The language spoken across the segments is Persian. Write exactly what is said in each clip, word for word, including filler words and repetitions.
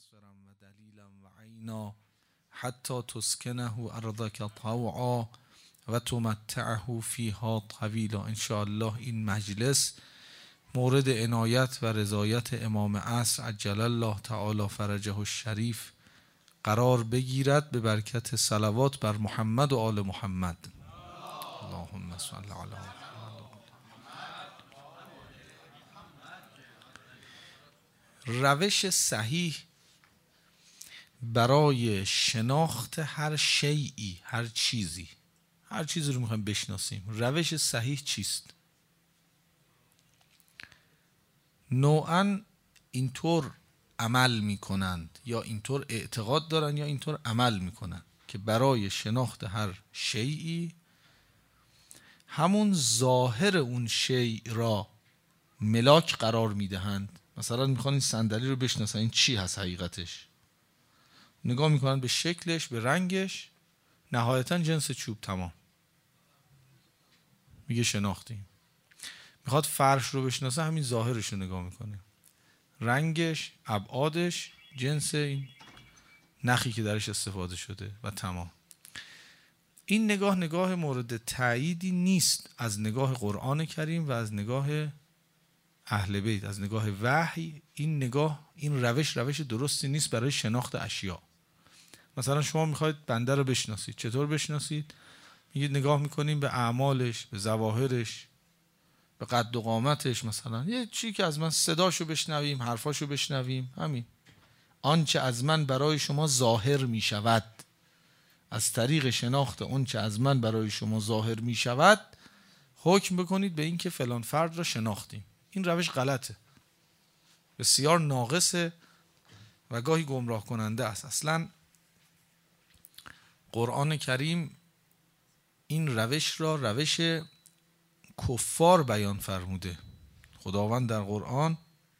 ناصرا و دلیلا و عینا حتی تسکنه ارضک طوعا و تمتعه فیها طویلا. انشاءالله این مجلس مورد عنایت و رضایت امام عصر عجل الله تعالی فرجه الشریف قرار بگیرد به برکت صلوات بر محمد و آل محمد. اللهم صل علی محمد. روش صحیح برای شناخت هر شیئی، هر چیزی، هر چیزی رو میخوایم بشناسیم، روش صحیح چیست؟ نوعاً اینطور عمل میکنند یا اینطور اعتقاد دارن یا اینطور عمل میکنن که برای شناخت هر شیئی همون ظاهر اون شیء را ملاک قرار میدهند. مثلا میخوان این صندلی رو بشناسن این چی هست حقیقتش، نگاه میکنن به شکلش، به رنگش، نهایتا جنس چوب، تمام، میگه شناختیم. میخواد فرش رو بشناسه همین ظاهرش رو نگاه میکنه، رنگش، ابعادش، جنس این نخی که درش استفاده شده و تمام. این نگاه نگاه مورد تأییدی نیست از نگاه قرآن کریم و از نگاه اهل بیت، از نگاه وحی. این نگاه، این روش روش درستی نیست برای شناخت اشیاء. مثلا شما میخواید بنده رو بشناسید، چطور بشناسید؟ میگید نگاه میکنیم به اعمالش، به ظواهرش، به قد و قامتش. مثلا یه چی که از من صداشو بشنویم، حرفاشو بشنویم، همین. آنچه از من برای شما ظاهر میشود، از طریق شناخت آنچه از من برای شما ظاهر میشود حکم بکنید به این که فلان فرد را شناختیم. این روش غلطه، بسیار ناقصه و گاهی گمراه کننده است. اصلا قرآن کریم این روش را روش کفار بیان فرموده. خداوند در قرآن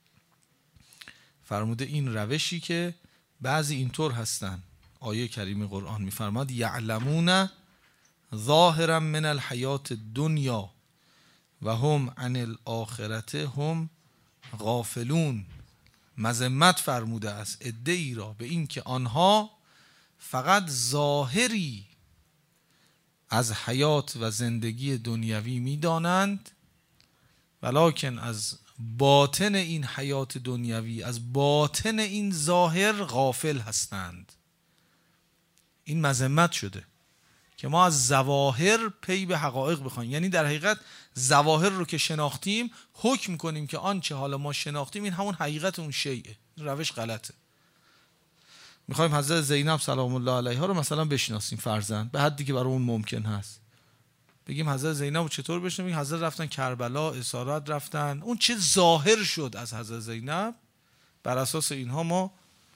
فرموده این روشی که بعضی اینطور هستن. آیه کریم قرآن میفرماد یعلمون ظاهرا من الحیات الدنیا و هم عن الاخرت هم غافلون. مذمت فرموده است عده‌ای را به این که آنها فقط ظاهری از حیات و زندگی دنیوی میدانند ولکن از باطن این حیات دنیوی، از باطن این ظاهر غافل هستند. این مذمت شده که ما از ظواهر پی به حقایق بخوایم، یعنی در حقیقت ظواهر رو که شناختیم حکم کنیم که آنچه حالا ما شناختیم این همون حقیقت اون شیء. روش غلطه. میخوایم حضرت زینب سلام الله علیها رو مثلا بشناسیم فرضاً به حدی که برای اون ممکن هست، بگیم حضرت زینب رو چطور بشناسیم؟ حضرت رفتن کربلا، اسارت رفتن، اون چه ظاهر شد از حضرت زینب، بر اساس اینها ما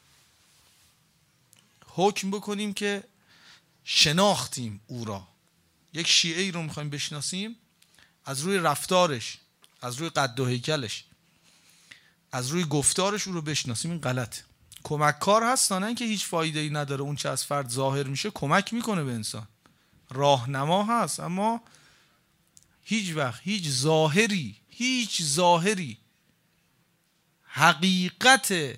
حکم بکنیم که شناختیم او را. یک شیعه‌ای رو میخوایم بشناسیم از روی رفتارش، از روی قد و هیکلش، از روی گفتارش او رو بشناسیم. این غلطه. کمک کار هست، نه اینکه هیچ فایده ای نداره. اون چه از فرد ظاهر میشه کمک میکنه به انسان، راهنما هست، اما هیچ وقت هیچ ظاهری هیچ ظاهری حقیقت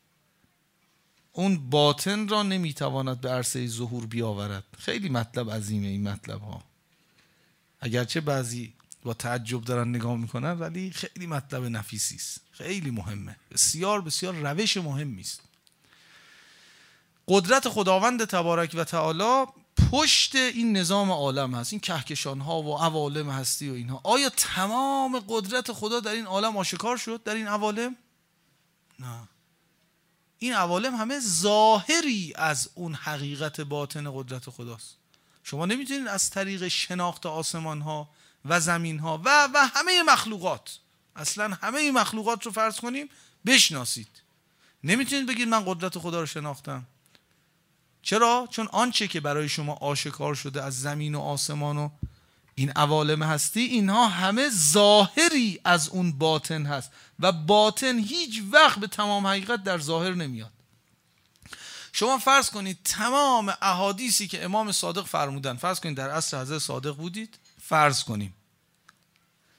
اون باطن را نمیتواند به عرصه ظهور بیاورد. خیلی مطلب عظیمه این مطلب ها، اگرچه بعضی با تعجب دارن نگاه میکنن ولی خیلی مطلب نفیسی است، خیلی مهمه، بسیار بسیار روش مهمی است. قدرت خداوند تبارک و تعالی پشت این نظام عالم هست، این کهکشان ها و عوالم هستی و اینها. آیا تمام قدرت خدا در این عالم آشکار شد در این عوالم؟ نه. این عوالم همه ظاهری از اون حقیقت باطن قدرت خداست. شما نمیتونید از طریق شناخت آسمان ها و زمین ها و و همه مخلوقات، اصلا همه مخلوقات رو فرض کنیم بشناسید. نمیتونید بگید من قدرت خدا رو شناختم. چرا؟ چون آنچه که برای شما آشکار شده از زمین و آسمان و این عوالم هستی، اینها همه ظاهری از اون باطن هست و باطن هیچ وقت به تمام حقیقت در ظاهر نمیاد. شما فرض کنید تمام احادیثی که امام صادق فرمودن، فرض کنید در عصر حضرت صادق بودید، فرض کنیم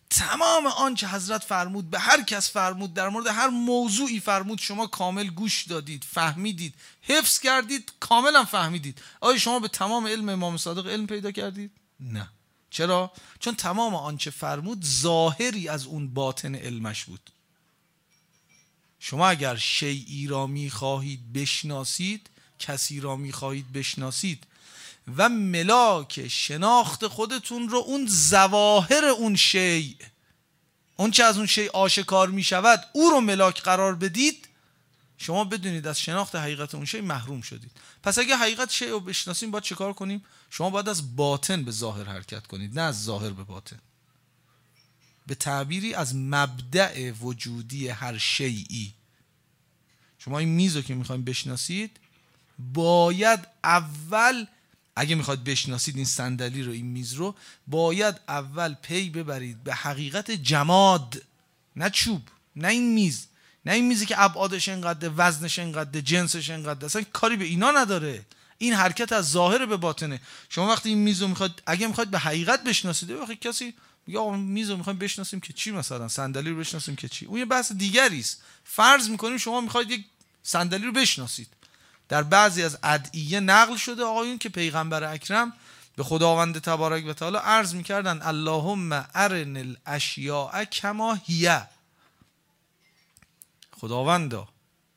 تمام آنچه حضرت فرمود، به هر کس فرمود، در مورد هر موضوعی فرمود، شما کامل گوش دادید، فهمیدید، حفظ کردید، کاملا فهمیدید. آیا شما به تمام علم امام صادق علم پیدا کردید؟ نه. چرا؟ چون تمام آنچه فرمود ظاهری از اون باطن علمش بود. شما اگر شیئی را می خواهید بشناسید، کسی را می خواهید بشناسید و ملاک شناخت خودتون رو اون ظواهر اون شیء، اون چه از اون شیء آشکار می شود، او رو ملاک قرار بدید، شما بدونید از شناخت حقیقت اون شیء محروم شدید. پس اگه حقیقت شیء رو بشناسیم باید چه کار کنیم؟ شما باید از باطن به ظاهر حرکت کنید، نه از ظاهر به باطن. به تعبیری از مبدأ وجودی هر شیئی. شما این میز رو که میخوایم بشناسید، باید اول، اگه میخواید بشناسید این صندلی رو، این میز رو، باید اول پی ببرید به حقیقت جماد، نه چوب، نه این میز، نه این میزی که ابعادش اینقدر، وزنش اینقدر، جنسش اینقدر، اصلا کاری به اینا نداره. این حرکت از ظاهر به باطنه. شما وقتی این میز رو میخواید، اگه میخواید به حقیقت بشناسید، وقتی کسی میگه آقا میز رو میخوایم بشناسیم که چی، مثلا صندلی رو بشناسیم که چی، اون یه بحث دیگری است. فرض میکنیم شما میخواید یک صندلی رو بشناسید. در بعضی از ادعیه نقل شده آقایون که پیغمبر اکرم به خداوند تبارک و تعالی عرض میکردن اللهم ارن الاشیاء کما هی، خداوندا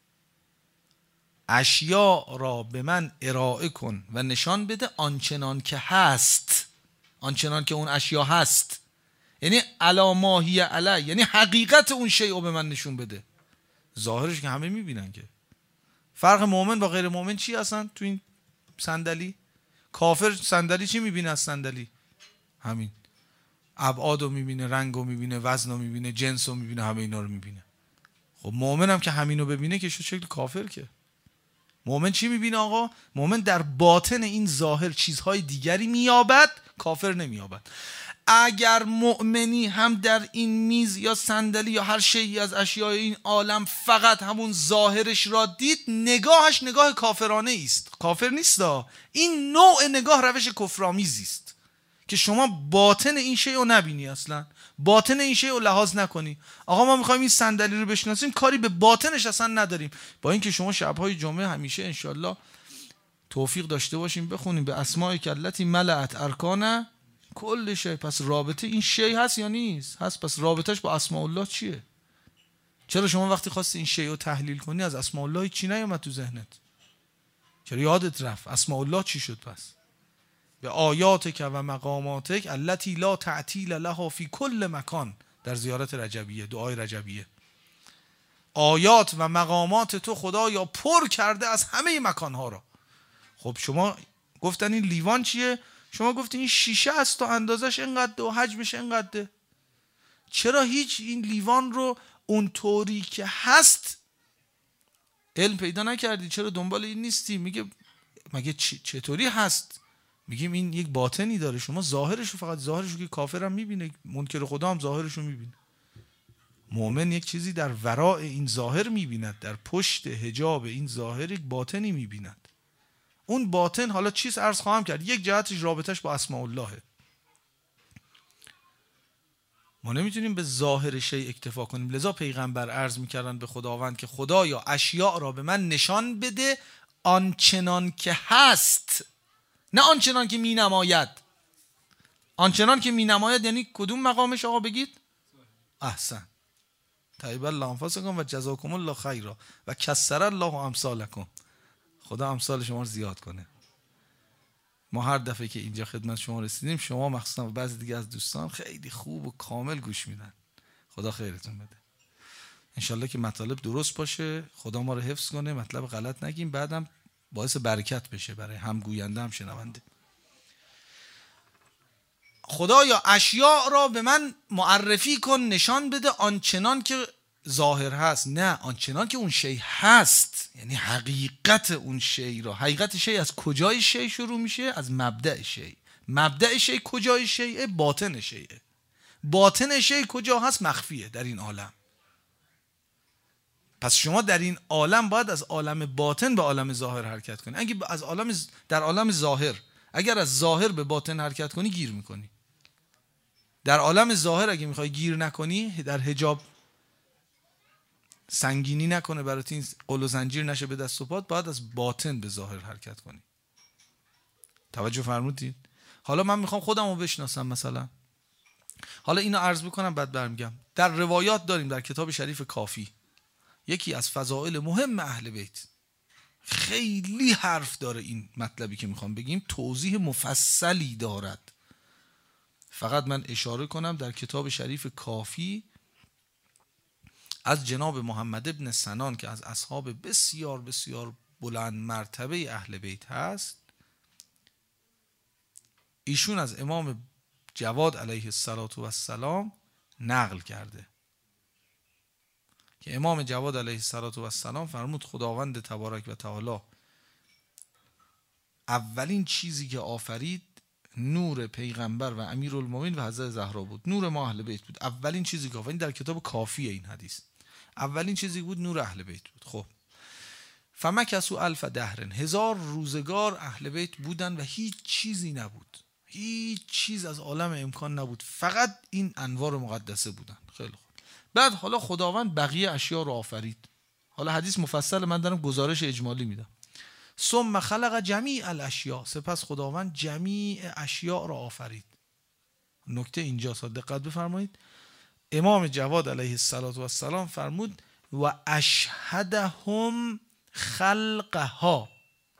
اشیاء را به من ارائه کن و نشان بده آنچنان که هست، آنچنان که اون اشیا هست، یعنی علی ما هی علی، یعنی حقیقت اون شیء رو به من نشون بده. ظاهرش که همه میبینن. که فرق مؤمن با غیر مؤمن چی هستن تو این صندلی؟ کافر صندلی چی میبینه از صندلی؟ همین ابعاد رو میبینه، رنگ رو میبینه، وزن رو میبینه، جنس رو میبینه، همه اینا رو میبینه. خب مؤمن هم که همین رو ببینه که شد شکل کافر. که مؤمن چی میبینه آقا؟ مؤمن در باطن این ظاهر چیزهای دیگری مییابد، کافر نمییابد. اگر مؤمنی هم در این میز یا صندلی یا هر شیئی از اشیای این عالم فقط همون ظاهرش را دید، نگاهش نگاه کافرانه است. کافر نیست. این نوع نگاه روش کفرآمیزی است که شما باطن این شیء رو نبینی، اصلا باطن این شیء رو لحاظ نکنی. آقا ما میخوایم این صندلی رو بشناسیم، کاری به باطنش اصلا نداریم. با اینکه شما شبهای جمعه همیشه انشالله توفیق داشته باشیم بخونیم به اسماء کلتی ملأت ارکان کل شی. پس رابطه این شی هست یا نیست؟ هست. پس رابطهش با اسماء الله چیه؟ چرا شما وقتی خواستی این شی رو تحلیل کنی از اسماء الله چی نیامد تو ذهنت؟ چرا یادت رفت؟ اسماء الله چی شد پس؟ به آیاتک و مقاماتک التي لا تعطیل لها فی کل مکان، در زیارت رجبیه، دعای رجبیه. آیات و مقامات تو خدایا پر کرده از همه مکانها را. خب شما گفتن این لیوان چیه؟ شما گفتین این شیشه است و اندازش اینقدر و حجمش اینقدره. چرا هیچ این لیوان رو اون طوری که هست علم پیدا نکردی؟ چرا دنبال این نیستی؟ میگه مگه چطوری هست؟ میگیم این یک باطنی داره. شما ظاهرش رو، فقط ظاهرش رو که کافر هم میبینه، منکر خدا هم ظاهرش رو میبینه. مؤمن یک چیزی در وراء این ظاهر میبیند، در پشت حجاب این ظاهر یک باطنی میبیند. اون باطن حالا چیز عرض خواهم کرد، یک جهتش رابطش با اسماء اللهه. ما نمیتونیم به ظاهر شیء اکتفا کنیم. لذا پیغمبر عرض میکردن به خداوند که خدایا اشیاء را به من نشان بده آنچنان که هست، نه آنچنان که می نماید. آنچنان که می نماید یعنی کدوم مقامش آقا بگید؟ احسن. طیب الله انفسکم و جزاکم الله خیرا و کسر الله امثالکم. خدا امثال شما رو زیاد کنه. ما هر دفعه که اینجا خدمت شما رسیدیم، شما مخصوصا و بعضی دیگه از دوستان خیلی خوب و کامل گوش میدن. خدا خیرتون بده. انشالله که مطالب درست باشه، خدا ما رو حفظ کنه، مطلب غلط نگیم، بعدم باعث برکت بشه برای هم گوینده هم شنونده. خدایا اشیاء را به من معرفی کن، نشان بده آنچنان که ظاهر هست، نه آنچنان که اون شی هست، یعنی حقیقت اون شی را. حقیقت شی از کجای شی شروع میشه؟ از مبدأ شی. مبدأ شی کجای شیه؟ باطن شیه. باطن شی کجا هست؟ مخفیه در این عالم. پس شما در این عالم باید از عالم باطن به عالم ظاهر حرکت کنی. اگه از عالم در عالم ظاهر، اگر از ظاهر به باطن حرکت کنی گیر میکنی. در عالم ظاهر اگه میخوای گیر نکنی، در حجاب سنگینی نکنه برات، این قل و زنجیر نشه به دست و پات، باید از باطن به ظاهر حرکت کنی. توجه فرمودید؟ حالا من میخوام خودم رو بشناسم مثلا. حالا اینو عرض بکنم بعد برمیگم. در روایات داریم در کتاب شریف کافی، یکی از فضائل مهم اهل بیت، خیلی حرف داره این مطلبی که میخوام بگیم، توضیح مفصلی دارد. فقط من اشاره کنم در کتاب شریف کافی از جناب محمد ابن سنان که از اصحاب بسیار بسیار بلند مرتبه اهل بیت هست، ایشون از امام جواد علیه السلام نقل کرده که امام جواد علیه السلام فرمود خداوند تبارک و تعالی اولین چیزی که آفرید نور پیغمبر و امیرالمومنین و حضرت زهرا بود. نور ما اهل بیت بود. اولین چیزی که آفرید، در کتاب کافیه این حدیث، اولین چیزی بود نور اهل بیت بود. خب فمکثوا الف دهر، هزار روزگار اهل بیت بودن و هیچ چیزی نبود، هیچ چیز از عالم امکان نبود، فقط این انوار مقدسه بودن. خیلی خوب. بعد حالا خداوند بقیه اشیاء رو آفرید. حالا حدیث مفصل، من دارم گزارش اجمالی میدم. ثم خلق جمیع الاشیاء، سپس خداوند جمیع اشیاء را آفرید. نکته اینجاست، دقت بفرمایید. امام جواد علیه السلام فرمود و اشهدهم خلقها.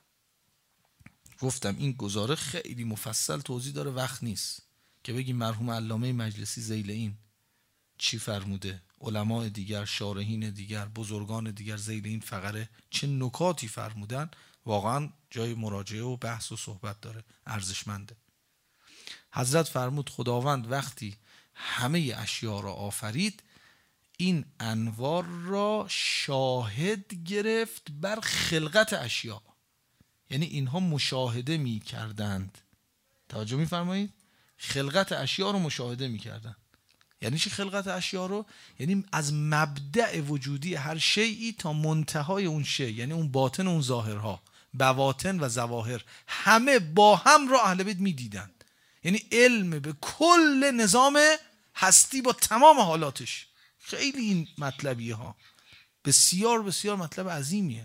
گفتم این گزاره خیلی مفصل توضیح داره، وقت نیست که بگیم مرحوم علامه مجلسی ذیل این چی فرموده، علماء دیگر، شارحین دیگر، بزرگان دیگر ذیل این فقره چه نکاتی فرمودن. واقعا جای مراجعه و بحث و صحبت داره، ارزشمنده. حضرت فرمود خداوند وقتی همه اشیاء را آفرید، این انوار را شاهد گرفت بر خلقت اشیاء، یعنی اینها مشاهده می کردند. توجه می فرمایید؟ خلقت اشیاء رو مشاهده می کردند. یعنی چی خلقت اشیاء رو؟ یعنی از مبدأ وجودی هر شیئی تا منتهای اون شی، یعنی اون باطن و اون ظاهرها، بواطن و ظواهر، همه با هم را اهل بیت می دیدند. یعنی علم به کل نظام هستی با تمام حالاتش. خیلی این مطلبیه ها، بسیار بسیار مطلب عظیمیه.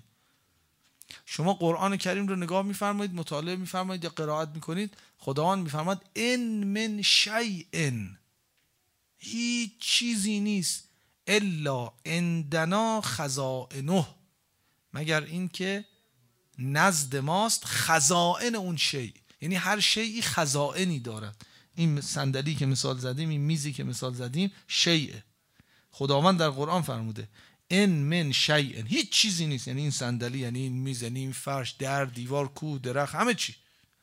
شما قرآن کریم رو نگاه میفرمایید، مطالعه میفرمایید یا قرائت میکنید، خداوند میفرماد ان من شیء، هیچ چیزی نیست الا عندنا خزائنه، مگر این که نزد ماست خزائن اون شی. یعنی هر شیئی خزائنی دارد. این صندلی که مثال زدیم، این میزی که مثال زدیم، شیء. خداوند در قرآن فرموده ان من شیء، هیچ چیزی نیست. یعنی این صندلی، یعنی این میز، یعنی این فرش، در، دیوار، کوه، درخت، همه چی،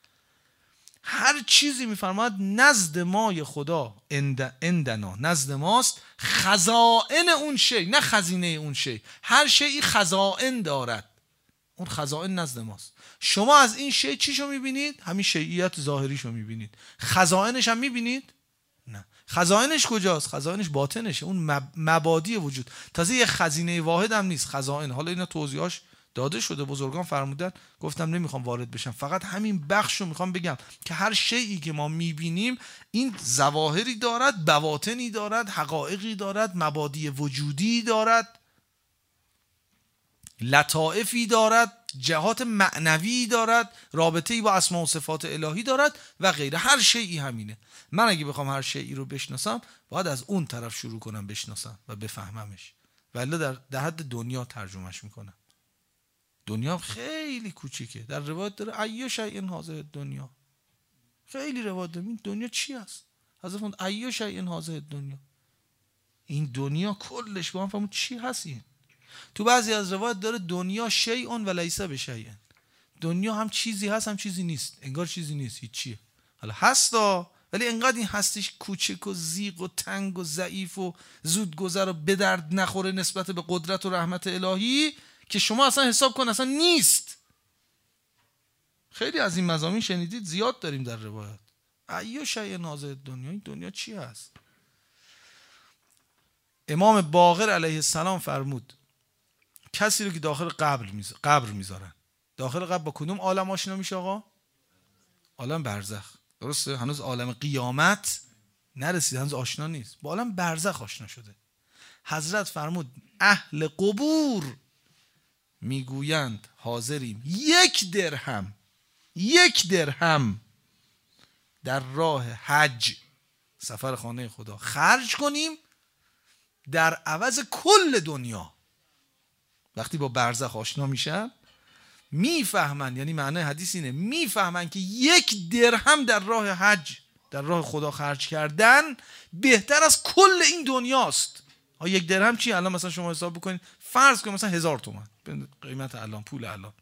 هر چیزی میفرماد نزد مای خدا، اندنا، نزد ماست خزائن اون شی، نه خزینه اون شی. هر شیئی خزائن دارد، اون خزائن نزد ماست. شما از این شی چیشو میبینید؟ همین شیعیت ظاهریشو میبینید. خزائنش هم میبینید؟ نه. خزائنش کجاست؟ خزائنش باطنشه، اون مبادی وجود. تازه یه خزینه واحد هم نیست، خزائن. حالا اینا توضیحاش داده شده، بزرگان فرمودن، گفتم نمیخوام وارد بشم، فقط همین بخشو میخوام بگم که هر شیئی که ما میبینیم این ظواهری دارد، بواطنی دارد، حقایقی دارد، مبادی وجودی دارد، لطائفی دارد، جهات معنوی دارد، رابطه‌ای با اسماء و صفات الهی دارد و غیره. هر شیئی همینه. من اگه بخوام هر شیئی رو بشناسم، باید از اون طرف شروع کنم بشناسم و بفهممش، ولی در در حد دنیا ترجمهش میکنم. دنیا خیلی کوچیکه. در روایت داره ایو شیء هذه دنیا، خیلی روایت داره این دنیا چی است. حضرت فرمود ایو شیء هذه دنیا، این دنیا کلش با هم فهمون چی هست. این تو بعضی از روایت داره دنیا شیء و لیس بشیء، دنیا هم چیزی هست هم چیزی نیست، انگار چیزی نیست، هیچ چیه. حالا هستا، ولی انقدر این هستیش کوچک و زیغ و تنگ و ضعیف و زود گذر و به درد نخوره نسبت به قدرت و رحمت الهی که شما اصلا حساب کن اصلا نیست. خیلی از این مضامین شنیدید، زیاد داریم در روایت. ایو شیء هذه دنیا، این دنیا چی هست؟ امام باقر علیه السلام فرمود کسی رو که داخل قبر میز... قبر میذارن، داخل قبر با کدوم عالم آشنا میشه آقا؟ عالم برزخ. درسته؟ هنوز عالم قیامت نرسید، هنوز آشنا نیست، با عالم برزخ آشنا شده. حضرت فرمود اهل قبور میگویند حاضریم یک درهم یک درهم در راه حج، سفر خانه خدا، خرج کنیم در عوض کل دنیا. وقتی با برزخ آشنا میشن میفهمن، یعنی معنی حدیث اینه، میفهمن که یک درهم در راه حج، در راه خدا خرج کردن بهتر از کل این دنیاست. ها یک درهم چی؟ الان مثلا شما حساب بکنید، فرض کنید مثلا هزار تومان قیمت الان، پول الان.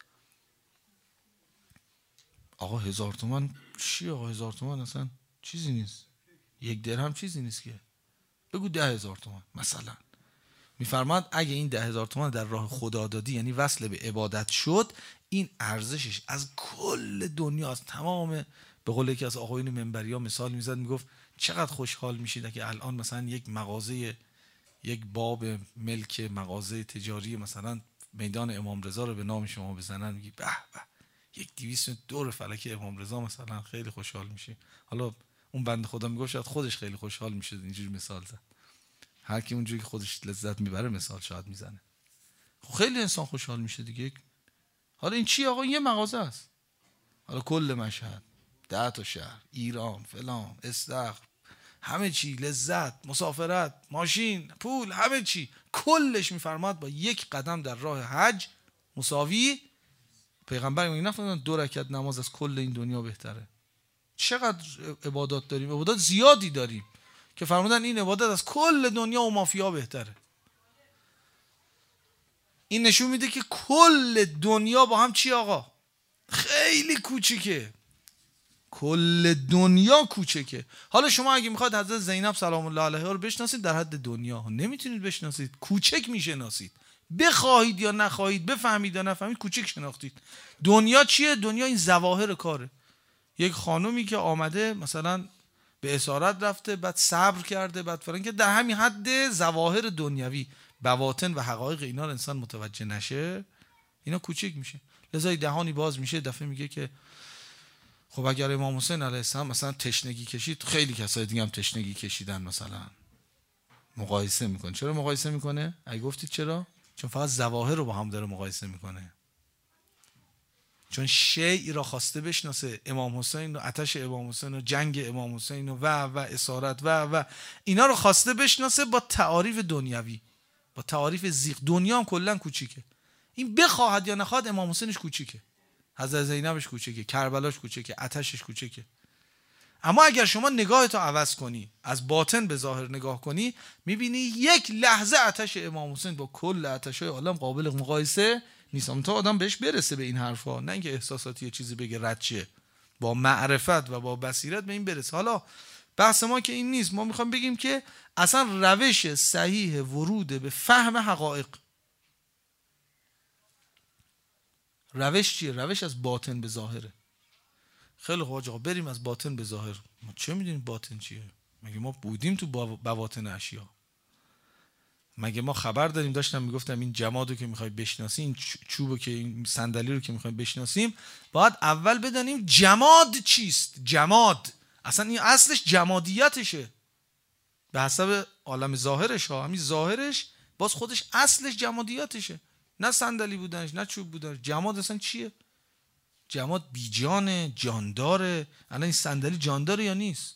آقا هزار تومان چی؟ آقا هزار تومان اصلا چیزی نیست. یک درهم چیزی نیست که. بگو ده هزار تومان مثلا. میفرماد اگه این ده هزار تومان در راه خدا دادی، یعنی وصل به عبادت شد، این ارزشش از کل دنیا، از تمام، به قول یکی از آقایون منبری ها مثال میزد، میگفت چقدر خوشحال میشید که الان مثلا یک مغازه، یک باب ملک مغازه تجاری مثلا میدان امام رضا رو به نام شما بزنن، میگی به به یک دویست دور فلک امام رضا مثلا، خیلی خوشحال میشی. حالا اون بنده خدا میگفت شاید خودش خیلی خوشحال میشه، اینجوری مثال زد. هر کی اونجوری که خودش لذت میبره مثال شاید میزنه. خب خیلی انسان خوشحال میشه دیگه. حالا این چی آقا؟ این یه مغازه است. حالا کل مشهد، ده تا شهر، ایران، فلان، استخر، همه چی، لذت، مسافرت، ماشین، پول، همه چی، کلش میفرماد با یک قدم در راه حج مساوی، پیغمبر میگه نفهمیدن دو رکعت نماز از کل این دنیا بهتره. چقدر عبادات داریم، عبادات زیادی داریم که فرمودن این عبادت از کل دنیا و مافیا بهتره. این نشون میده که کل دنیا با هم چی آقا؟ خیلی کوچیکه. کل دنیا کوچکه. حالا شما اگه میخواد حضرت زینب سلام الله علیها رو بشناسید، در حد دنیا نمیتونید بشناسید، کوچک میشناسید. بخواهید یا نخواهید، بفهمید یا نفهمید، کوچک شناختید. دنیا چیه؟ دنیا این ظواهر کاره. یک خانومی که آمده مثلا به اسارت رفته، بعد صبر کرده، بعد فلان، که در همین حد ظواهر دنیوی، بواطن و حقایق اینا رو انسان متوجه نشه، اینا کوچک میشه. لذا دهانی باز میشه، دفعه میگه که خب اگر امام حسین علیه السلام مثلا تشنگی کشید، خیلی کسای دیگه هم تشنگی کشیدن، مثلا مقایسه میکنه. چرا مقایسه میکنه؟ اگه گفتید چرا؟ چون فقط ظواهر رو با هم داره مقایسه میکنه. چون شیء را خواسته بشناسه، امام حسین و آتش امام حسین و جنگ امام حسین و و و اسارت و و اینا رو خواسته بشناسه با تعاریف دنیوی، با تعاریف زیغ. دنیا هم کلا کوچیکه. این بخواهد یا نخواهد امام حسینش کوچیکه، حضرت زینبش کوچیکه، کربلاش کوچیکه، آتشش کوچیکه. اما اگر شما نگاهتو عوض کنی، از باطن به ظاهر نگاه کنی، میبینی یک لحظه آتش امام حسین با کل آتش‌های عالم قابل مقایسه نیست. تا آدم بهش برسه به این حرفا، نه اینکه احساساتی یه چیزی بگه رد شه، با معرفت و با بصیرت به این برسه. حالا بحث ما که این نیست، ما میخوام بگیم که اصلا روش صحیح ورود به فهم حقایق، روش چیه؟ روش از باطن به ظاهره. خیلی خوب آقا بریم از باطن به ظاهر. ما چه میدونیم باطن چیه؟ مگه ما بودیم تو بواطن اشیا؟ مگه ما خبر داریم؟ داشتم میگفتم این جمادو که میخوای بشناسی، این چوبو که، این صندلی رو که میخوایم بشناسیم، باید اول بدانیم جماد چیست. جماد اصلا این اصلش جمادیتشه به حسب عالم ظاهرش ها. همین ظاهرش باز خودش اصلش جمادیتشه، نه صندلی بودنش، نه چوب بودنش. جماد اصلا چیه؟ جماد بیجانه، جانداره. الان این صندلی جانداره یا نیست؟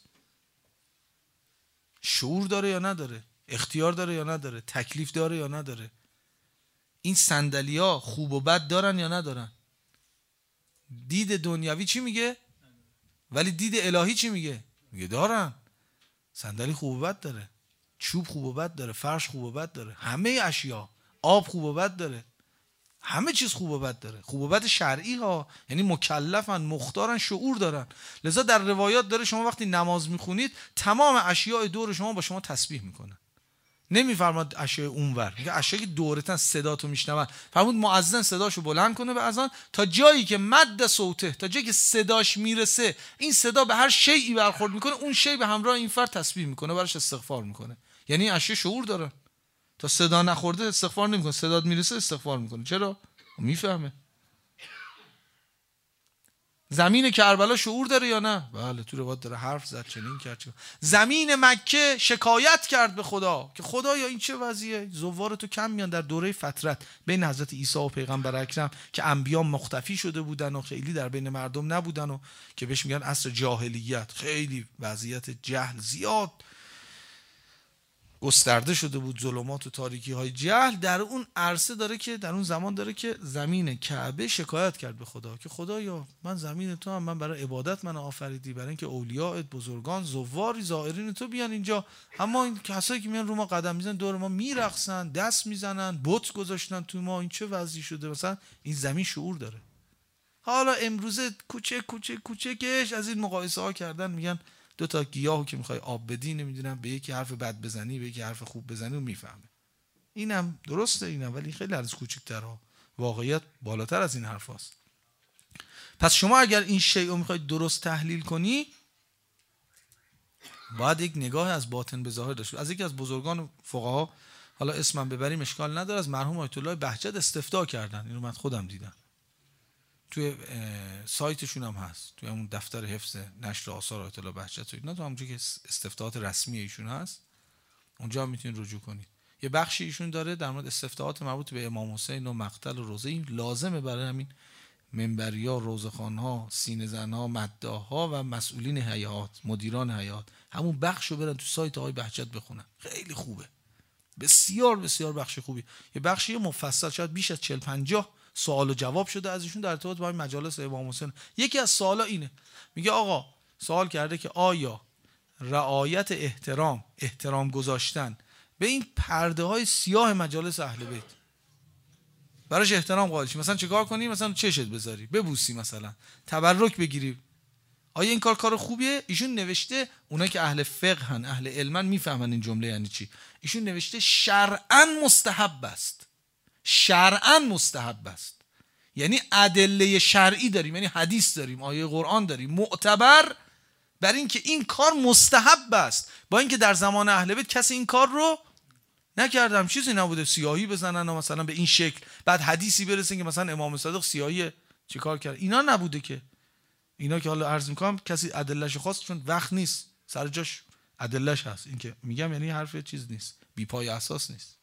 شعور داره یا نداره؟ اختیار داره یا نداره؟ تکلیف داره یا نداره؟ این صندلی ها خوب و بد دارن یا ندارن؟ دید دنیوی چی میگه؟ ولی دید الهی چی میگه؟ میگه دارن. صندلی خوب و بد داره، چوب خوب و بد داره، فرش خوب و بد داره، همه اشیا. آب خوب و بد داره، همه چیز خوب و بد داره. خوب و بد شرعی ها، یعنی مکلفن، مختارن، شعور دارن. لذا در روایات داره شما وقتی نماز میخونید تمام اشیاء دور شما با شما تسبیح میکنن. نمیفرماد اشیاء اونور، میگه اشیاء که دورتن صداتو میشنون. فرمود مؤذن صداشو بلند کنه به اذان تا جایی که مد صوته، تا جایی که صداش میرسه، این صدا به هر شیئی برخورد میکنه، اون شی به همراه این فرد تسبیح میکنه، براش استغفار میکنه. یعنی اشیاء شعور دارن. تا صدا نخورده استغفار نمیکنه، صدات میرسه استغفار میکنه. چرا؟ میفهمه. زمین کربلا شعور داره یا نه؟ بله، تو روایت داره حرف زد، چنین کرد. چه. زمین مکه شکایت کرد به خدا که خدایا این چه وضعیه؟ زوار تو کم میان در دوره فترت بین حضرت عیسی و پیغمبر اکرم که انبیا مختفی شده بودن و خیلی در بین مردم نبودن و که بهش میگن عصر جاهلیت، خیلی وضعیت جهل زیاد گسترده شده بود، ظلمات و تاریکی های جهل. در اون عرصه داره که در اون زمان داره که زمین کعبه شکایت کرد به خدا که خدایا من زمین تو هم، من برای عبادت من آفریدی، برای اینکه اولیاءت، بزرگان، زواری، زائرین تو بیان اینجا، اما این کسایی که میان رو ما قدم میزنن، دور ما میرقصن، دست میزنن، بت گذاشتن تو ما، این چه وضعی شده؟ مثلا این زمین شعور داره. حالا امروزه کوچه کوچه کوچکش از این مقایسه ها کردن، میگن دو تا گیاهو که میخوای آب بدی، نمیدونم به یکی حرف بد بزنی به یکی حرف خوب بزنی و میفهمه. اینم درسته، اینم، ولی خیلی از کوچکترها، واقعیت بالاتر از این حرفاست. پس شما اگر این شیء رو میخواید درست تحلیل کنی، باید یک نگاه از باطن به ظاهر داشته. از یکی از بزرگان فقها، حالا اسمم ببریم اشکال نداره، از مرحوم آیت الله بهجت استفتاء کردن. اینو من خودم دیدم، توی سایتشون هم هست، توی همون دفتر حفظ نشر آثار آیت الله بهجت و اینا، تو همونجا که استفتاءات رسمی ایشون هست اونجا هم میتونید رجوع کنید. یه بخشی ایشون داره در مورد استفتاءات مربوط به امام حسین و مقتل و روزه. این لازمه برای همین منبریا، روزخوان‌ها، سینه‌زن‌ها، مداح‌ها و مسئولین هیئات، مدیران هیئات، همون بخشو برن تو سایت آقای بهجت بخونن. خیلی خوبه، بسیار بسیار بخش خوبی. یه بخشی مفصل، شاید بیش از چهل پنجاه سوال و جواب شده از ایشون در ارتباط با این مجالس امام حسین. یکی از سوالا اینه، میگه آقا سوال کرده که آیا رعایت احترام، احترام گذاشتن به این پرده های سیاه مجالس اهل بیت، براش احترام قائل شی، مثلا چیکار کنی؟ مثلا چشت بذاری، ببوسی، مثلا تبرک بگیری، آیا این کار کار خوبیه؟ ایشون نوشته، اونایی که اهل فقه هن، اهل علمن، میفهمن این جمله یعنی چی. ایشون نوشته شرعاً مستحب است. شرعاً مستحب است یعنی ادله شرعی داریم، یعنی حدیث داریم، آیه قرآن داریم معتبر بر این که این کار مستحب است، با اینکه در زمان اهل بیت کسی این کار رو نکردم، چیزی نبوده سیاهی بزنن و مثلا به این شکل، بعد حدیثی برسه که مثلا امام صادق سیاهی چی کار کرد، اینا نبوده که. اینا که حالا عرض میکنم کسی ادلهشو خواست، چون وقت نیست، سر جاش ادلهش هست. این که میگم یعنی حرف چیز نیست، بی پای اساس نیست.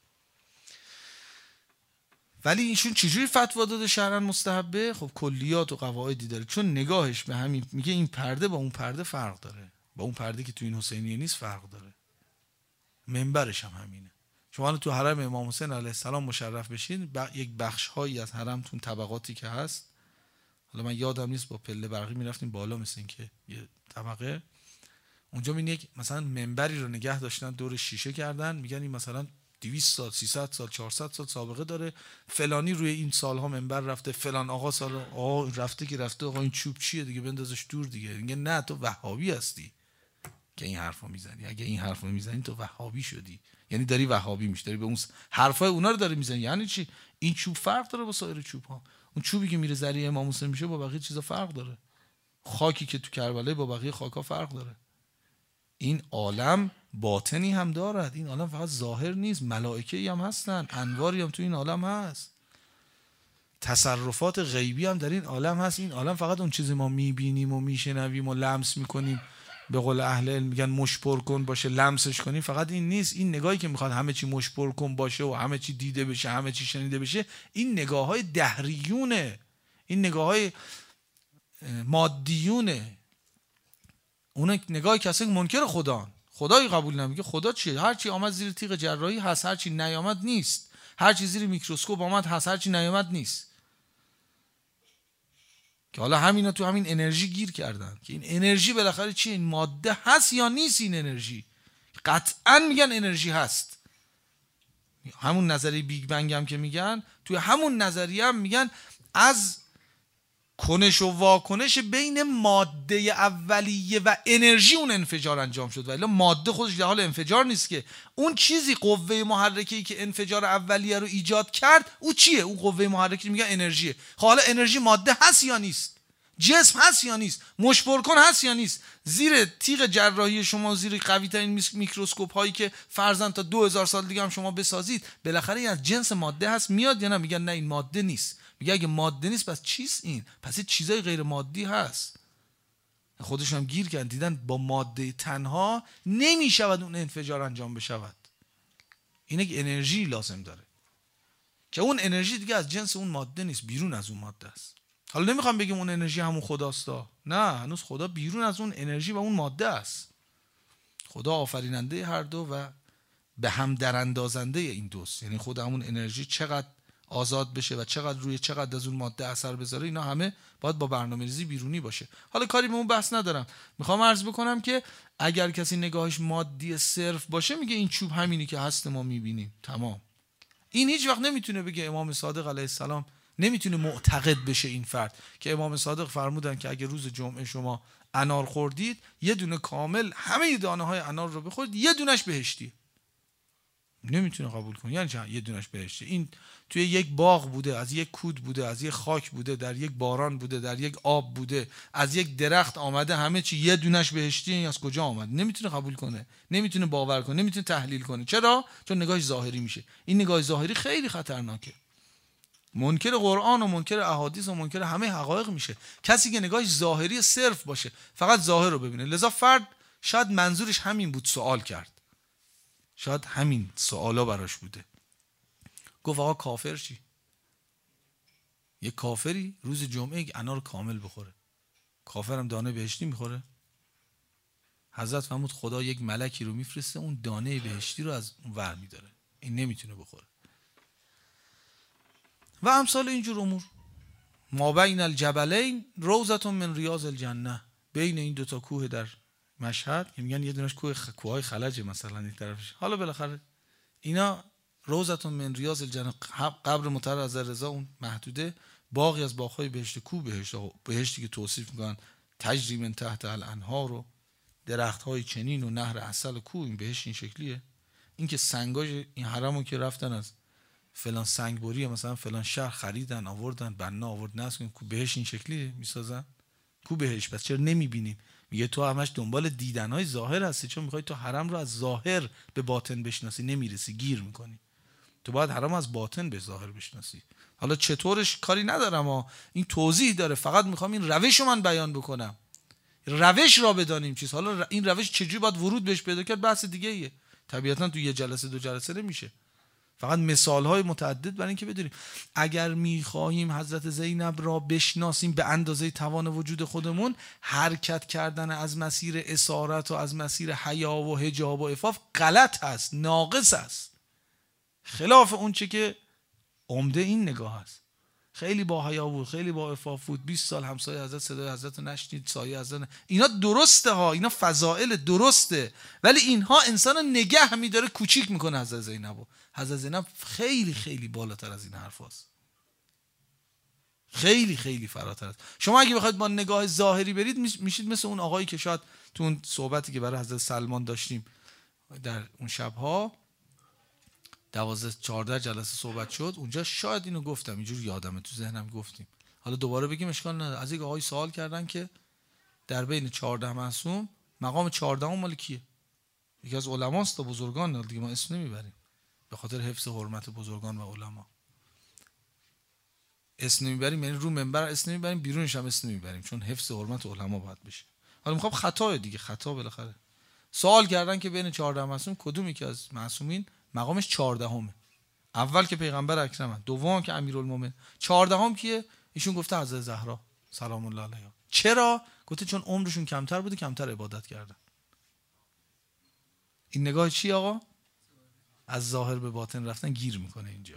ولی ایشون چجوری فتوا داده شرعاً مستحبه؟ خب کلیات و قواعدی داره، چون نگاهش به همین، میگه این پرده با اون پرده فرق داره، با اون پرده که تو این حسینیه نیست فرق داره، منبرش هم همینه. شما تو حرم امام حسین علیه السلام مشرف بشین، ب... یک بخش هایی از حرمتون طبقاتی که هست، حالا من یادم نیست، با پله برقی میرفتیم بالا، مثل این که یه طبقه اونجا می یک مثلا منبری رو نگه داشتن، دور شیشه کردن، میگن این مثلا دویست سال، سیصد سال، چهارصد سال سابقه داره، فلانی روی این سالها منبر رفته، فلان آقا سال آقا رفته که رفته، آقا این چوب چیه دیگه بندازش دور دیگه. میگه نه تو وهابی هستی که این حرفو میزنی، اگه این حرفو میزنی تو وهابی شدی، یعنی داری وهابی میشی، داری به اون حرفای اونا رو داری میزنی. یعنی چی؟ این چوب فرق داره با سایر چوب ها. اون چوبی که میره ذریعه امام حسین میشه با بقیه چیزا فرق داره، خاکی که تو کربلا با بقیه خاکا فرق داره. این عالم باطنی هم دارد، این عالم فقط ظاهر نیست، ملائکه‌ای هم هستن، انواری هم تو این عالم هست، تصرفات غیبی هم در این عالم هست. این عالم فقط اون چیزی ما میبینیم و میشنویم و لمس میکنیم، به قول اهل علم میگن مشپر کن باشه لمسش کنیم، فقط این نیست. این نگاهی که میخواد همه چی مشپر کن باشه و همه چی دیده بشه، همه چی شنیده بشه، این نگاه‌های دهریونه، این نگاه‌های مادیونه. اون نگاه کسی که منکر خدا، خدایی قبول نمیکنه. خدا چیه؟ هر چی آمد زیر تیغ جراحی هست، هر چی نیامد نیست. هر چی زیر میکروسکوپ آمد هست، هر چی نیامد نیست. که حالا همینا تو همین انرژی گیر کردن که این انرژی بالاخره چیه؟ این ماده هست یا نیست؟ این انرژی قطعا میگن انرژی هست. همون نظریه بیگ بنگ هم که میگن، توی همون نظریه هم میگن از کنش و واکنش بین ماده اولیه و انرژی اون انفجار انجام شد. ولی ماده خودش در حال انفجار نیست که. اون چیزی قوه محرکه‌ای که انفجار اولیه رو ایجاد کرد، او چیه؟ اون قوه محرکه میگن انرژیه. خب حالا انرژی ماده هست یا نیست؟ جسم هست یا نیست؟ مشبر کن هست یا نیست؟ زیر تیغ جراحی شما، زیر قوی ترین میکروسکوپ هایی که فرضاً تا دو هزار سال دیگه هم شما بسازید، بالاخره از جنس ماده هست میاد یا نه؟ میگن نه این ماده نیست. میگه اگه ماده نیست پس چیست این؟ پس این چیزای غیر مادی هست. خودشون هم گیر کردن دیدن با ماده تنها نمیشود اون انفجار انجام بشود. این یک انرژی لازم داره که اون انرژی دیگه از جنس اون ماده نیست، بیرون از اون ماده است. حالا نمیخوام بگیم اون انرژی همون خداست، نه، هنوز خدا بیرون از اون انرژی و اون ماده است. خدا آفریننده هر دو و به هم دراندازنده این دوست، یعنی خود همون انرژی چقدر آزاد بشه و چقدر روی چقدر از اون ماده اثر بذاره، اینا همه باید با برنامه‌ریزی بیرونی باشه. حالا کاری به اون بحث ندارم، میخوام عرض بکنم که اگر کسی نگاهش مادی صرف باشه میگه این چوب همینی که هست ما میبینیم، تمام. این هیچ وقت نمیتونه بگه، امام صادق علیه السلام نمیتونه معتقد بشه این فرد که امام صادق فرمودن که اگه روز جمعه شما انار خوردید یه دونه کامل همه دانه های انار رو بخورید یه دونش بهشتی. نمیتونه قبول کنه. یعنی چه یه دونش بهشتی؟ این توی یک باغ بوده، از یک کود بوده، از یک خاک بوده، در یک باران بوده، در یک آب بوده، از یک درخت آمده، همه چی یه دونش بهشتی. این از کجا آمد؟ نمیتونه قبول کنه، نمیتونه باور کنه، نمیتونه تحلیل کنه. چرا؟ چون نگاهش ظاهری میشه. این نگاه ظاهری خیلی خطرناکه. منکر قرآن و منکر احادیث و منکر همه حقایق میشه کسی که نگاهش ظاهری صرف باشه، فقط ظاهر رو ببینه. لذا فرد شاید منظورش همین بود، سوال کرد، شاید همین سوالا براش بوده. گفت آقا کافر چی؟ یک کافری روز جمعه یک انار کامل بخوره، کافرم دانه بهشتی میخوره؟ حضرت فرمود خدا یک ملکی رو میفرسته اون دانه بهشتی رو از اون ور میداره، این نمیتونه بخوره. و امثال اینجور امور. ما بین الجبلین روضة من ریاض الجنه، بین این دوتا کوه در مشهد که میگن یه دونش کوه خ... کوههای خلجه مثلا این طرفش، حالا بالاخره اینا روضة من ریاض الجنه، قبر مطهر از رضا اون محدوده، باقی از باغ‌های بهشت، کوه بهشت، بهشتی که توصیف میکنن تجری من تحت الانهار رو درخت‌های چنین و نهر عسل و کوه، این بهشت این شکلیه. این که سنگاش این حرمو که رفتن از فلان سنگبری مثلا فلان شهر خریدن آوردن بنا آورد نسل کو بهش این شکلی میسازن، کو بهش بس چرا نمیبینیم؟ میگه تو همش دنبال دیدنهای ظاهر هستی، چون میخوای تو حرم رو از ظاهر به باطن بشناسی، نمیرسی، گیر میکنی. تو باید حرم از باطن به ظاهر بشناسی. حالا چطورش کاری ندارم ها، این توضیح داره، فقط میخوام این روش رو من بیان بکنم، روش را بدانیم چیز. حالا این روش چجوری باید ورود بهش پیدا کرد بحث دیگه ایه، طبیعتا تو یه جلسه دو جلسه نمیشه. فقط مثال‌های متعدد برای اینکه بدونیم اگر می‌خواهیم حضرت زینب را بشناسیم به اندازه توان وجود خودمون، حرکت کردن از مسیر اسارت و از مسیر حیا و حجاب و عفاف غلط هست، ناقص است، خلاف اون چه که عمده این نگاه است. خیلی با حیا بود، خیلی با عفاف بود، بیست سال همسایه حضرت صدای حضرت رو نشنید، سایه حضرت، اینا درسته ها، اینا فضائل درسته، ولی اینها انسان نگه می‌داره، کوچیک میکنه حضرت زینبو. حضرت زینب خیلی خیلی بالاتر از این حرف هست، خیلی خیلی فراتر است. شما اگه بخواید با نگاه ظاهری برید میشید مثل اون آقایی که شاید تو اون صحبتی که برای حضرت سلمان داشتیم در اون شبها دوازده چهارده جلسه صحبت شد، اونجا شاید اینو گفتم، اینجور یادمه، تو ذهنم گفتیم، حالا دوباره بگیم اشکال نداره. از یک آقای سوال کردن که در بین چهارده معصوم مقام چهاردهم مال کیه؟ یکی از علماست تا بزرگان، دیگه ما اسم نمیبریم به خاطر حفظ حرمت بزرگان و علما. اسم نمیبریم یعنی رو منبر اسم نمیبریم، بیرونش هم اسم نمیبریم، چون حفظ حرمت علما باید بشه. حالا میخوام خطا دیگه، خطا بالاخره سوال کردن که بین چهارده معصوم کدوم یکی از معصومین مقامش چهاردهمه؟ اول که پیغمبر اکرمه، دوم که امیرالمومنین، چهاردهم کیه؟ ایشون گفته حضرت زهرا سلام الله علیها. چرا؟ گفته چون عمرشون کمتر بوده، کمتر عبادت کردن. این نگاه چی آقا؟ از ظاهر به باطن رفتن، گیر میکنه اینجا.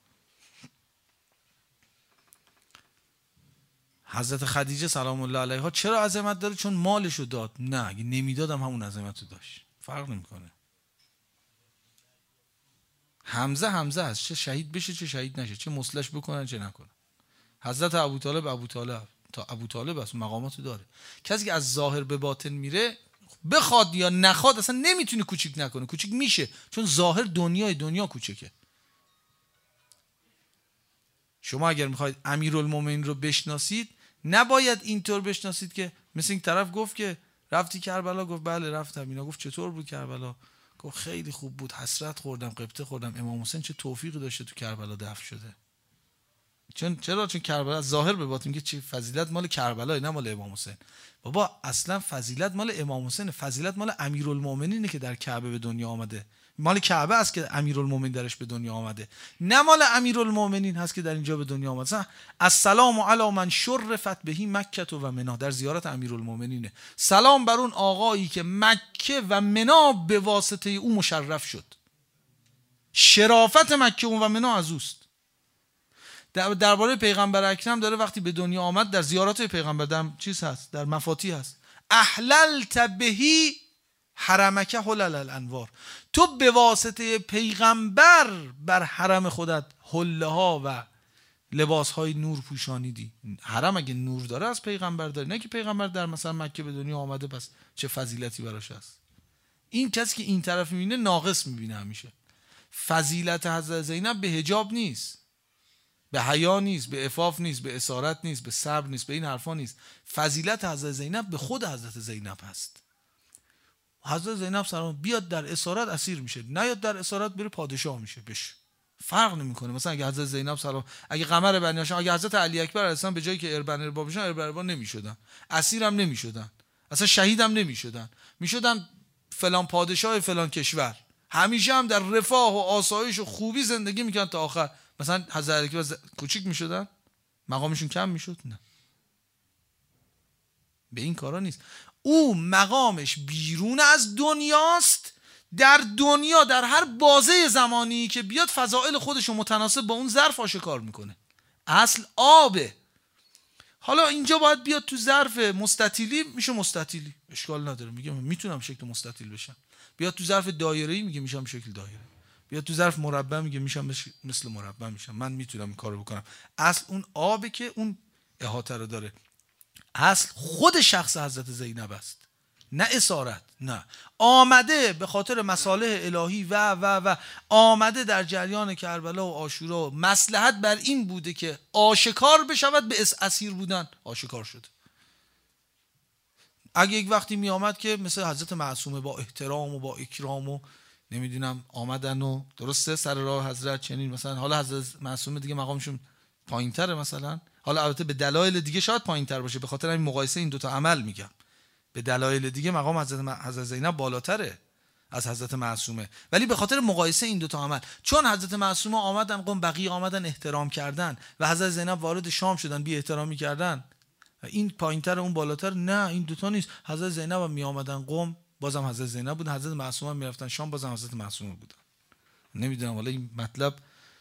حضرت خدیجه سلام الله علیها چرا عظمت داره؟ چون مالشو داد. نه، اگه نمیدادم همون عظمتو داشت، فرق نمیکنه. حمزه حمزه است، چه شهید بشه چه شهید نشه، چه مسلش بکنن چه نکنن. حضرت ابوطالب ابوطالب تا ابوطالب است، مقاماتو داره. کسی که از ظاهر به باطن میره، بخواد یا نخواد اصلا نمیتونه کوچیک نکنه، کوچیک میشه، چون ظاهر دنیای دنیا کوچیکه. شما اگر میخواید امیرالمومنین رو بشناسید، نباید اینطور بشناسید که مثل این طرف گفت که رفتی کربلا، گفت بله رفتم. اینا گفت چطور بود کربلا؟ گفت خیلی خوب بود، حسرت خوردم، قبطه خوردم. امام حسین چه توفیقی داشته تو کربلا دفن شده. چون چرا؟ چون کربلا ظاهر به باطن میگه چی فضیلت مال کربلا نه مال امام حسین. بابا اصلا فضیلت مال امام حسین، فضیلت مال امیرالمومنینه که در کعبه به دنیا آمده، مال کعبه است که امیرالمومنین درش به دنیا آمده، نه مال امیرالمومنین هست که در اینجا به دنیا آمده. السلام علی من شرفت بهی مکه و منی، در زیارت امیرالمومنینه. سلام بر اون آقایی که مکه و منی به واسطه او مشرف شد. شرافت مکه و منی از اوست. در درباره پیغمبر اکرم داره وقتی به دنیا آمد در زیارات پیغمبر در چیز هست، در مفاتیح هست، احللت بهی حرمک حلل الانوار، تو به واسطه پیغمبر بر حرم خودت حله ها و لباس های نور پوشانیدی. حرم اگه نور داره از پیغمبر داره، نه که پیغمبر در مثلا مکه به دنیا آمده پس چه فضیلتی براش هست. این کسی که این طرف میبینه ناقص میبینه همیشه. فضیلت حضرت زینب به حجاب نیست، به حیا نیست، به عفاف نیست، به اسارت نیست، به صبر نیست، به این حرفا نیست. فضیلت حضرت زینب به خود حضرت زینب هست. حضرت زینب سلام بیاد در اسارت اسیر میشه، نیاد در اسارت بره پادشاه میشه، بشه فرق نمیکنه. مثلا اگه حضرت زینب سلام، اگه قمر بنی هاشم، اگه حضرت علی اکبر اصلا به جایی که اربن ارباب بشن اربن ارباب نمیشدن، اسیرم نمیشدن، اصلا شهیدم نمیشدن، میشدن فلان پادشاه فلان کشور، همیشه هم در رفاه و آسایش و خوبی زندگی میکنن تا آخر. مثلا حضرت علی اکبر کوچیک میشدن، مقامشون کم میشد؟ نه، به این کارا نیست. او مقامش بیرون از دنیاست، در دنیا در هر بازه زمانی که بیاد فضائل خودش رو متناسب با اون ظرف آشکار میکنه. اصل آبه. حالا اینجا باید بیاد تو ظرف مستطیلی، میشه مستطیلی، اشکال نداره، میگه میتونم شکل مستطیل بشم. بیاد تو ظرف دایره‌ای، میگه میشم شکل دایره. بیاد تو ظرف مربع، میگه میشم مثل مربع میشم. من میتونم این کارو بکنم. اصل اون آبه که اون احاطه رو داره. اصل خود شخص حضرت زینب است، نه اسارت، نه آمده به خاطر مصالح الهی و و و آمده در جریان کربلا و عاشورا. مصلحت بر این بوده که آشکار بشود به اسیر بودن، آشکار شده. اگه یک وقتی می آمد که مثل حضرت معصومه با احترام و با اکرام و نمیدونم آمدن و درسته سر راه حضرت چنین، مثلا حالا حضرت معصومه دیگه مقامشون پایین‌تره مثلا، حالا البته به دلایل دیگه شاید پایین‌تر باشه، به خاطر این مقایسه این دوتا عمل میگم، به دلایل دیگه مقام حضرت, حضرت زینب بالاتره از حضرت معصومه، ولی به خاطر مقایسه این دوتا عمل، چون حضرت معصومه آمدن قوم بقیه آمدن احترام کردن و حضرت زینب وارد شام شدن بی احترامی کردن، این پایین‌تر اون بالاتر، نه این دوتا نیست. حضرت زینب هم می آمدن قوم بازم حضرت زینب بودن، حضرت معصومه می رفتن شام بازم حضرت معصومه بودن. نمیدونم حالا این مطلب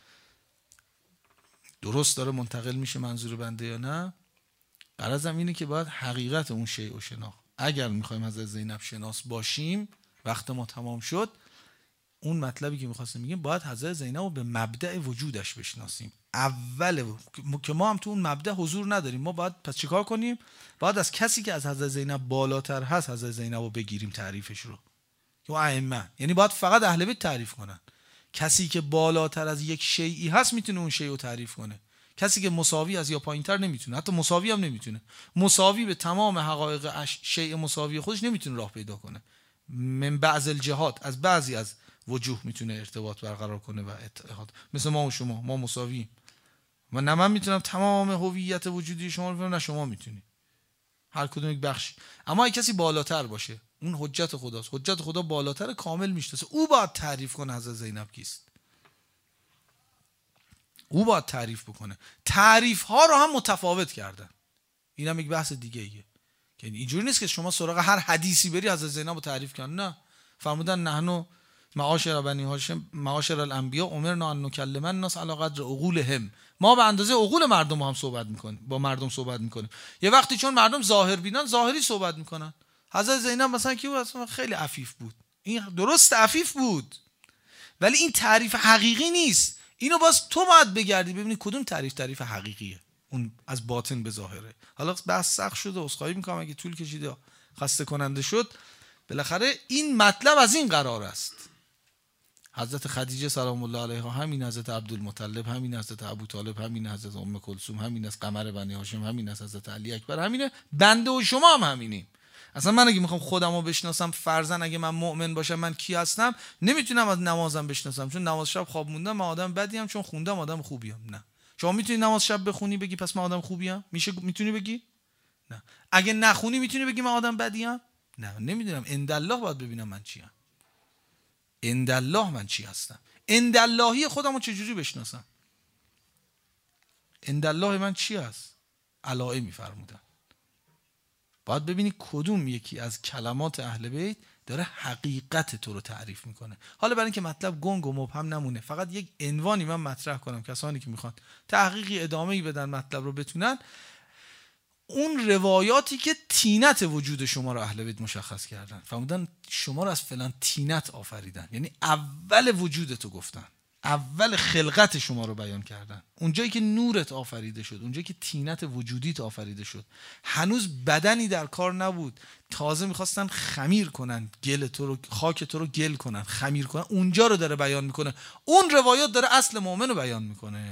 درست داره منتقل میشه منظور بنده یا نه. غرضم اینه که باید حقیقت اون شیء و شناخت. اگر میخوایم حضرت زینب شناس باشیم، وقت ما تمام شد، اون مطلبی که میخواستیم میگیم باید حضرت زینب رو به مبدأ وجودش بشناسیم. اول که ما هم تو اون مبدأ حضور نداریم، ما باید پس چیکار کنیم؟ باید از کسی که از حضرت زینب بالاتر هست حضرت زینب رو بگیریم تعریفش رو، که ائمه، یعنی باید فقط اهل بیت تعریف کنن. کسی که بالاتر از یک شیئی هست میتونه اون شیء رو تعریف کنه. کسی که مساوی از یا پایینتر نمیتونه، حتی مساوی هم نمیتونه. مساوی به تمام حقایق شیء مساوی خودش نمیتونه راه پیدا کنه. من بعض الجهات، از بعضی از وجوه میتونه ارتباط برقرار کنه و اتحاد. مثل ما و شما، ما مساوییم. و نه من میتونم تمام هویت وجودی شما رو بفهمم، نه شما میتونی. هر کدوم یک بخشی. اما اگه کسی بالاتر باشه، اون حجت خداست. حجت خدا بالاتر، کامل میشناسه. او باید تعریف کنه حضرت زینب کیست. او باید تعریف بکنه. تعریف ها رو هم متفاوت کردن. این هم یک بحث دیگه ایه. که اینجوری نیست که شما سراغ هر حدیثی بری حضرت زینب رو تعریف کن. نه. فرمودن نحنو معاشر بنی هاشم معاشر الانبیا امرنا ان نکلم الناس علی قدر عقولهم. ما به اندازه عقول مردم هم صحبت میکنیم، با مردم صحبت میکنیم. یه وقتی چون مردم ظاهر بینن ظاهری صحبت میکنن. حضرت زینب مثلا کی بود؟ اصلا خیلی عفیف بود. این درست عفیف بود. ولی این تعریف حقیقی نیست. اینو باز تو باید بگردی ببینی کدوم تعریف تعریف حقیقیه، اون از باطن به ظاهره. حالا بحث سخت شد و عذرخواهی میکنم اگه طول کشید یا خسته کننده شد. بالاخره این مطلب از این قرار است. حضرت خدیجه سلام الله علیها همین، حضرت عبدالمطلب همین، حضرت ابوطالب همین، حضرت ام کلثوم همین، از قمر بنی هاشم همین، از حضرت علی اکبر همینه، بنده و شما هم همینیم. اصلا من اگه میخوام خودم رو بشناسم، فرضاً اگه من مؤمن باشم من کی هستم، نمیتونم از نمازم بشناسم، چون نماز شب خواب موندم من آدم بدیم، چون خوندم آدم خوبیم. نه، شما میتونی نماز شب بخونی بگی پس من آدم خوبیم؟ میشه میتونی بگی؟ نه. اگه نخونی میتونی بگی من آدم بدیم؟ نه. نمیدونم. اندالله باید ببینم من چیم. اندالله من چی هستم؟ انداللهی خودمو چجوری بشناسم؟ اندالله من چی هست؟ علائم میفرمودن. باید ببینی کدوم یکی از کلمات اهل بیت داره حقیقت تو رو تعریف میکنه. حالا برای اینکه مطلب گنگ و مبهم نمونه، فقط یک عنوانی من مطرح کنم کسانی که میخوان تحقیقی ادامه‌ای بدن مطلب رو بتونن. اون روایاتی که تینت وجود شما رو اهل بیت مشخص کردن، فرمودن شما رو از فلان تینت آفریدن، یعنی اول وجودتو گفتن، اول خلقت شما رو بیان کردن، اونجایی که نورت آفریده شد، اونجایی که تینت وجودیت آفریده شد، هنوز بدنی در کار نبود، تازه میخواستن خمیر کنن گل تو رو، خاک تو رو گل کنن، خمیر کنن، اونجا رو داره بیان میکنه. اون روایات داره اصل مؤمن رو بیان میکنه.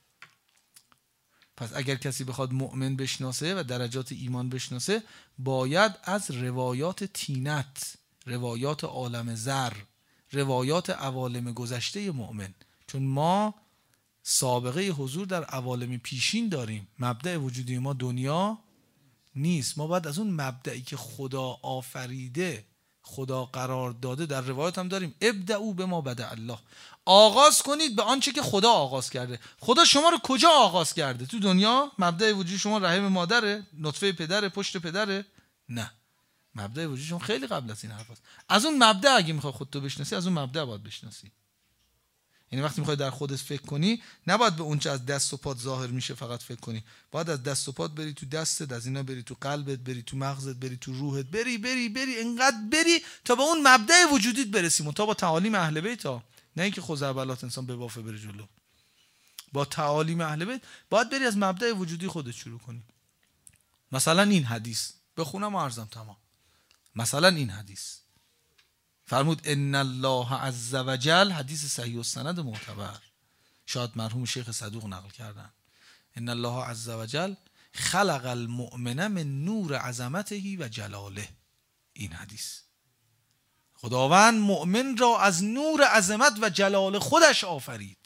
پس اگر کسی بخواد مؤمن بشناسه و درجات ایمان بشناسه، باید از روایات تینت، روایات عالم زر، روایات عوالم گذشته مؤمن، چون ما سابقه حضور در عوالم پیشین داریم. مبدأ وجودی ما دنیا نیست. ما باید از اون مبدئی که خدا آفریده، خدا قرار داده، در روایات هم داریم ابدعوا بما بدأ الله، آغاز کنید به آنچه که خدا آغاز کرده. خدا شما رو کجا آغاز کرده؟ تو دنیا؟ مبدأ وجود شما رحم مادره، نطفه پدره، پشت پدره؟ نه، مبدأ وجود شما خیلی قبل از این حرف هست. از اون مبدأ اگه میخوای خودتو بشناسی، از اون مبدأ باید بشناسی. یعنی وقتی میخوای در خودت فکر کنی، نباید به اونچه از دست و پات ظاهر میشه فقط فکر کنی، باید از دست و پات بری تو دستت، از اینا بری تو قلبت، بری تو مغزت، بری تو روحت، بری بری بری انقدر بری تا به اون مبدأ وجودیت برسیم. تا با تعالیم اهل بیت ها، نه اینکه خزعبلات انسان به وافه بره جلو. با تعالیم اهل بیت باید بری از مبدأ وجودی خودت شروع کنی. مثلا این حدیث بخونم و عرضم تمام. مثلا این حدیث فرمود ان الله عز وجل، حدیث صحیح السند معتبر، شاید مرحوم شیخ صدوق نقل کردن، ان الله عز وجل خلق المؤمن من نور عظمته و جلاله. این حدیث، خداوند مؤمن را از نور عظمت و جلال خودش آفرید.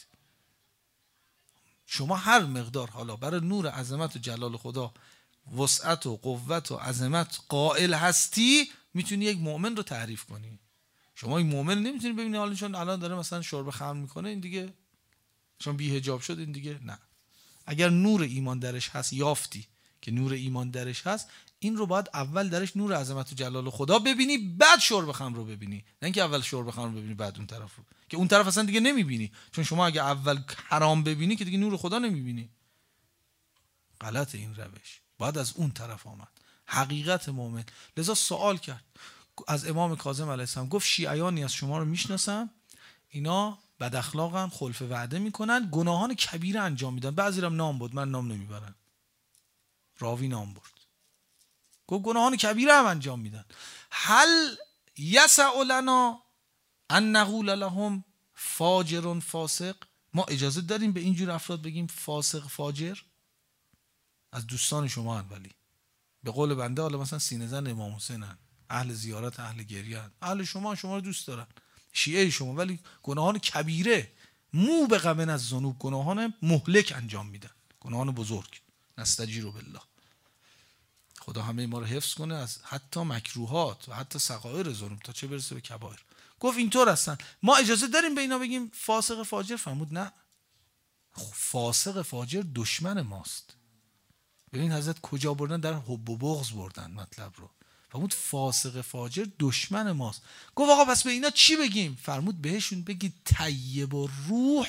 شما هر مقدار حالا برای نور عظمت و جلال خدا وسعت و قوت و عظمت قائل هستی، میتونی یک مؤمن رو تعریف کنی. شما این مؤمن نمیتونی ببینی حالا چون الان داره مثلا شرب خمر میکنه این دیگه، چون بی حجاب شد این دیگه، نه. اگر نور ایمان درش هست، یافتی که نور ایمان درش هست، این رو باید اول درش نور عظمت و جلال خدا ببینی، بعد شرب خمر رو ببینی. نه اینکه اول شرب خمر رو ببینی بعد اون طرف رو، که اون طرف اصلا دیگه نمیبینی. چون شما اگه اول حرام ببینی که دیگه نور خدا نمیبینی. غلط این روش. باید از اون طرف آمد. حقیقت مؤمن. لذا سوال کرد از امام کاظم علیه السلام، گفت شیعیانی از شما رو میشناسم، اینا بد اخلاقن، خلف وعده میکنن، گناهان کبیره انجام میدن. بعضی هم نام بود، من نام نمیبرم، راوی نام برد، گفت گناهان کبیره هم انجام میدن. هل یسع لنا ان نقول لهم فاجر فاسق؟ ما اجازه داریم به اینجور افراد بگیم فاسق فاجر؟ از دوستان شما هن، ولی به قول بنده حالا مثلا سینه زن امام حسین هن، اهل زیارت، اهل گریه هن، اهل شما، شما رو دوست دارن، شیعه شما، ولی گناهان کبیره، مو به غمن از ذنوب، گناهان مهلک انجام میدن، گناهان بزرگ. نستجیر بالله. خدا همه ما رو حفظ کنه از حتی مکروهات و حتی صغائر ذنوب، تا چه برسه به کبایر. گفت اینطور هستن، ما اجازه داریم به اینا بگیم فاسق فاجر؟ فرمود نه، فاسق فاجر دشمن ماست. ببین حضرت کجا بردن؟ در حب و بغض بردن مطلب رو. فرمود فاسق فاجر دشمن ماست. گفت آقا پس به اینا چی بگیم؟ فرمود بهشون بگید طیب الروح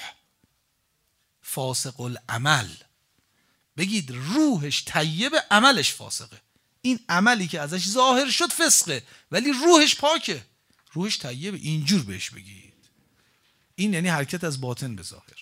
فاسق العمل. بگید روحش طیب، عملش فاسقه. این عملی که ازش ظاهر شد فسقه، ولی روحش پاکه، روحش طیبه. اینجور بهش بگید. این یعنی حرکت از باطن به ظاهر.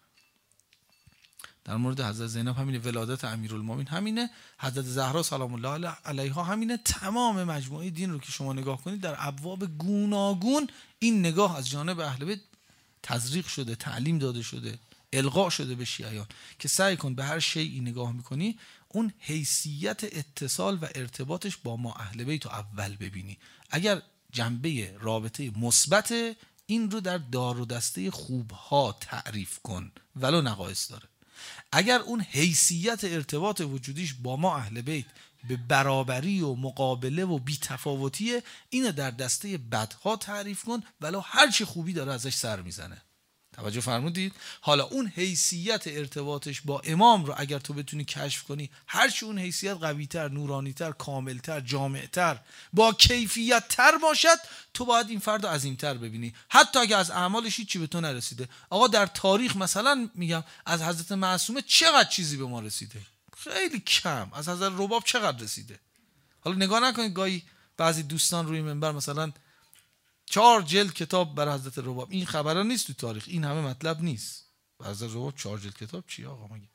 در مورد حضرت زینب همینه، ولادت امیرالمومنین همینه، حضرت زهرا سلام الله علیها همینه. تمام مجموعه دین رو که شما نگاه کنید در ابواب گوناگون این نگاه از جانب اهل بیت تزریق شده، تعلیم داده شده، القا شده به شیعیان که سعی کن به هر شیئی نگاه میکنی اون حیثیت اتصال و ارتباطش با ما اهل بیت رو اول ببینی. اگر جنبه رابطه مثبت، این رو در دار و دسته خوبها تعریف کن ولو نقایص داره. اگر اون حیثیت ارتباط وجودیش با ما اهل بیت به برابری و مقابله و بی‌تفاوتیه، اینو در دسته بدها تعریف کن ولو هر چی خوبی داره ازش سر میزنه. توجه فرمودید؟ حالا اون حیثیت ارتباطش با امام رو اگر تو بتونی کشف کنی، هر چی اون حیثیت قوی‌تر، نورانی‌تر، کاملتر، جامع‌تر، با کیفیت‌تر باشد، تو باید این فرد رو عظیم‌تر ببینی، حتی اگر از اعمالش هیچی به تو نرسیده. آقا در تاریخ مثلا میگم از حضرت معصومه چقدر چیزی به ما رسیده؟ خیلی کم. از حضرت رباب چقدر رسیده؟ حالا نگاه نکنید گاهی بعضی دوستان روی منبر مثلا چهار جلد کتاب برای حضرت رباب، این خبرها نیست تو تاریخ، این همه مطلب نیست. حضرت رباب چهار جلد کتاب چی آقا مگه؟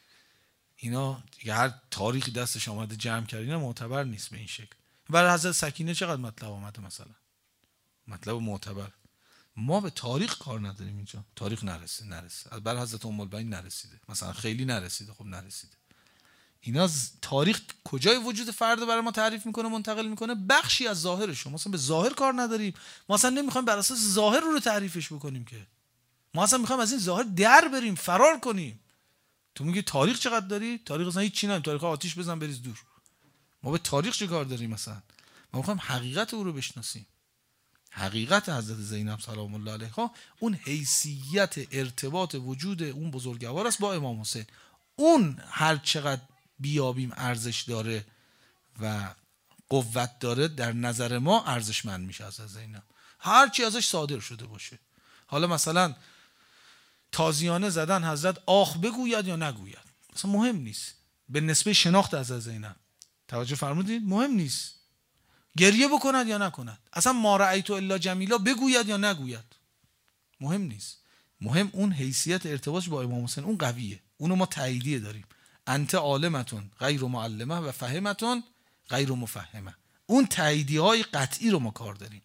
اینا دیگه هر تاریخی دستش آمده جمع کرد، اینا معتبر نیست به این شکل. برای حضرت سکینه چقدر مطلب آمده مثلا؟ مطلب معتبر. ما به تاریخ کار نداریم اینجا. تاریخ نرسید نرسید. برای حضرت ام البنین نرسیده. مثلا خیلی نرسیده، خب نرسیده. اینا تاریخ کجای وجود فرد برای ما تعریف میکنه، منتقل میکنه؟ بخشی از ظاهرش. ما اصلا به ظاهر کار نداریم. ما اصلا نمیخوایم بر اساس ظاهر رو, رو تعریفش بکنیم که. ما اصلا میخوایم از این ظاهر در بریم، فرار کنیم. تو میگی تاریخ چقدر داری؟ تاریخ اصلا هیچ چی نداریم. تاریخ آتیش بزن بریز دور. ما به تاریخ چه کار داریم مثلا؟ ما میخوایم حقیقت او رو بشناسیم. حقیقت حضرت زینب سلام الله علیها، اون حیثیت ارتباط وجود اون بزرگوار است با امام حسین. اون هر چقدر بیابیم ارزش داره و قوت داره، در نظر ما ارزشمند میشه از زینب، هر چی ازش صادر شده باشه. حالا مثلا تازیانه زدن حضرت آخ بگوید یا نگوید، اصلا مهم نیست به نسبه شناخت از زینب. توجه فرمودید؟ مهم نیست گریه بکند یا نکند، اصلا ما رأیت الا جمیلا بگوید یا نگوید، مهم نیست. مهم اون حیثیت ارتباطش با امام حسین، اون قویه، اونو ما تاییدیه داریم. انت عالمتون غیر معلمه و فهمتون غیر مفهمه. اون تاییدی های قطعی رو ما کار داریم.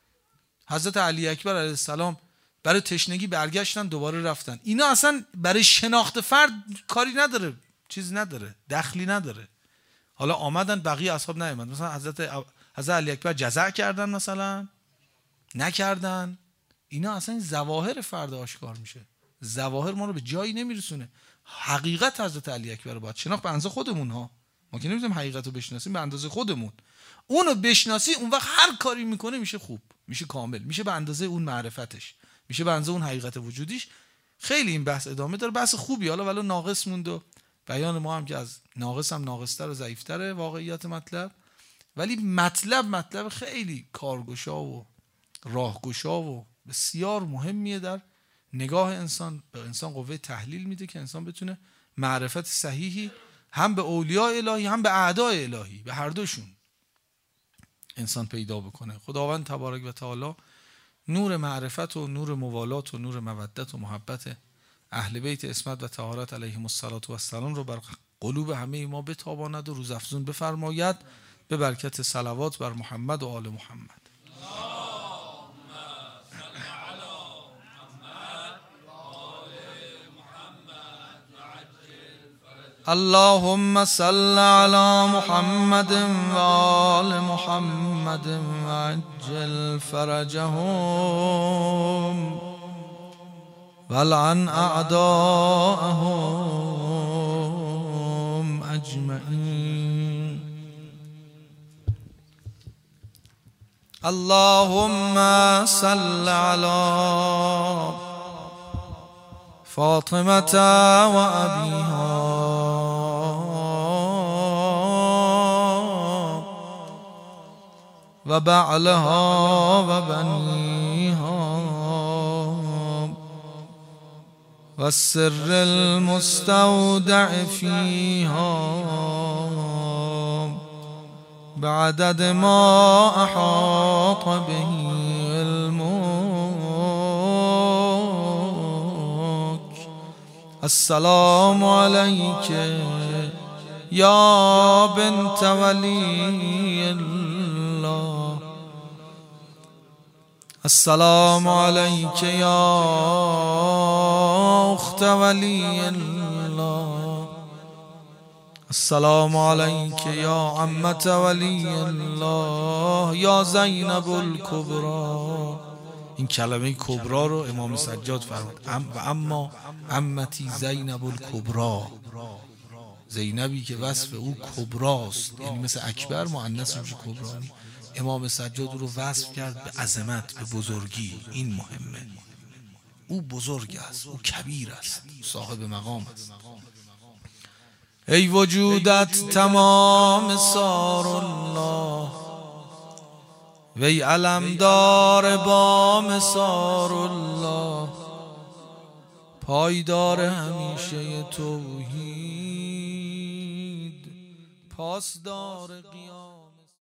حضرت علی اکبر علیه السلام برای تشنگی برگشتن، دوباره رفتن. اینا اصلا برای شناخت فرد کاری نداره، چیز نداره، دخلی نداره. حالا آمدن بقیه اصحاب نیامد، مثلا حضرت حضرت علی اکبر جزع کردن مثلا نکردن، اینا اصلا این ظواهر فرد آشکار میشه. ظواهر ما رو به جایی نمیرسونه. حقیقت حضرت علی اکبر رو باید شناخت به اندازه خودمون ها. ما که نمیتونیم حقیقت رو بشناسیم، به اندازه خودمون. اونو بشناسی، اون وقت هر کاری میکنه میشه خوب، میشه کامل، میشه به اندازه اون معرفتش، میشه به اندازه اون حقیقت وجودیش. خیلی این بحث ادامه داره، بحث خوبی. حالا ولو ناقص موند و بیان ما هم که از ناقص هم ناقص‌تر و ضعیف‌تره واقعیت مطلب، ولی مطلب مطلب خیلی کارگشا و راهگشا و بسیار مهمیه در نگاه انسان. به انسان قوه تحلیل میده که انسان بتونه معرفت صحیحی هم به اولیاء الهی هم به اعداء الهی، به هر دوشون انسان پیدا بکنه. خداوند تبارک و تعالی نور معرفت و نور موالات و نور مودت و محبت اهل بیت عصمت و طهارت علیهم السلام رو بر قلوب همه ما بتاباند و روزافزون بفرماید، به برکت صلوات بر محمد و آل محمد. اللهم صل على محمد و آل محمد وعجل فرجهم ولعن اعداءهم اجمعین. اللهم صل على فاطمة و ابیها و بعلها و بنیها و السر المستودع فیها بعدد ما احاط به علمک. السلام علیک یا بنت ولی الله. السلام علیک یا اخت ولی الله. السلام علیک یا عمت ولی الله. یا زینب الکبری این کلمه کبرا رو امام سجاد فرمود ام و اما امتی زینب الکبرا، زینبی که وصف او کبراست، یعنی مثل اکبر مؤنث میشه کبرانی. امام سجاد رو وصف کرد به عظمت، به بزرگی. این مهمه، او بزرگ است، او کبیر است، صاحب مقام است. ای وجودت تمام سار الله، وی علمدار بام سار الله، پایدار همیشه توحید، پاسدار قیام.